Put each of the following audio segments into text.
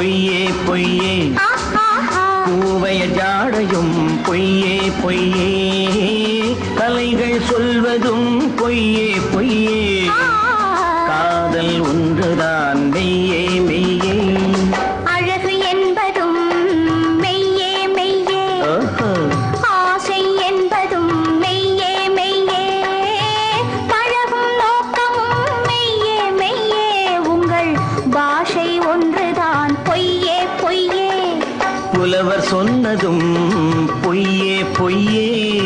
பொய்யே பொய்யே பூவைய ஜாடையும் பொய்யே பொய்யே கலைகள் சொல்வதும் பொய்யே பொய்யே காதல் ஒன்றுதான் மெய்யே மெய்யே அழகு என்பதும் மெய்யே மெய்யே ஆசை என்பதும் மெய்யே மெய்யே பழகும் நோக்கமும் மெய்யே மெய்யே உங்கள் பாஷை ஒன்றுதான் பொய்யே பொய்யே புலவர் சொன்னதும் பொய்யே பொய்யே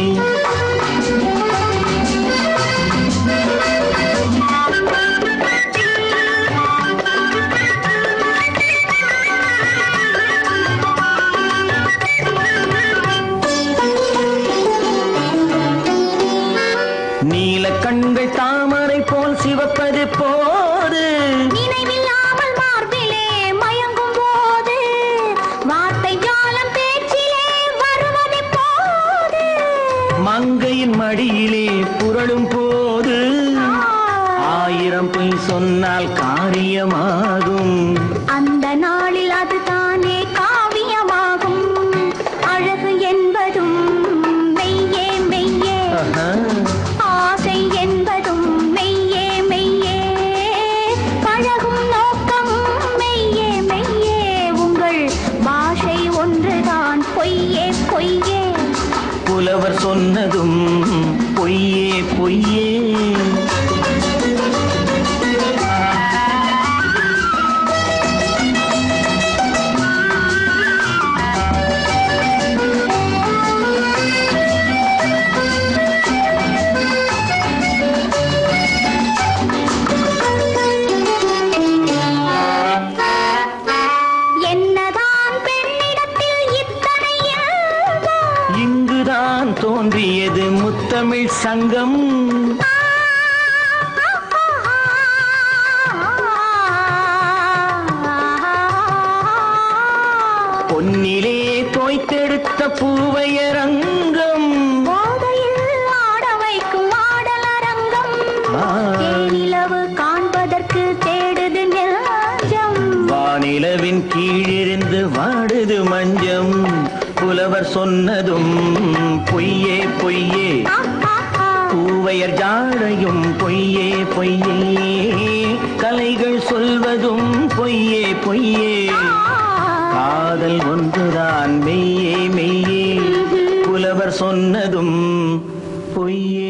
நீல கண்கள் தாமரை போல் சிவப்பது போது நினைவில்லாமல் மார்பிலே மயங்கும் போது வார்த்தை ஜாலம் பேச்சிலே வருவது போது மங்கையின் மடியிலே புரளும் போது ஆயிரம் பொய் சொன்னால் காரியமாகும் அந்த நாளில் அதுதானே காவியமாகும் அழகு என்பதும் மெய்யே மெய்யே ஆசை என்பதும் மெய்யே மெய்யே பழகும் நோக்கமும் மெய்யே மெய்யே உங்கள் பாஷை ஒன்றுதான் பொய்யே பொய்யே புலவர் சொன்னதும் பொய்யே பொய்யே என்னதான் பெண்ணிடத்தில் இத்தனை இயல்பு? இங்குதான் தோன்றியது முத்தமிழ் சங்கம் பொன்னிலே தோய்த்தெடுத்த பூவையரங்கம் போதையில் ஆட வைக்கும் ஆடலரங்கம் தேனிலவு காண்பதற்கு தேடுது நெஞ்சம் வானிலவின் கீழிருந்து வாடுது மஞ்சம் புலவர் சொன்னதும் பொய்யே பொய்யே பூவையர் ஜாடையும் பொய்யே பொய்யே கலைகள் சொல்வதும் பொய்யே பொய்யே காதல் ஒன்றுதான் மெய்யே மெய்யே புலவர் சொன்னதும் பொய்யே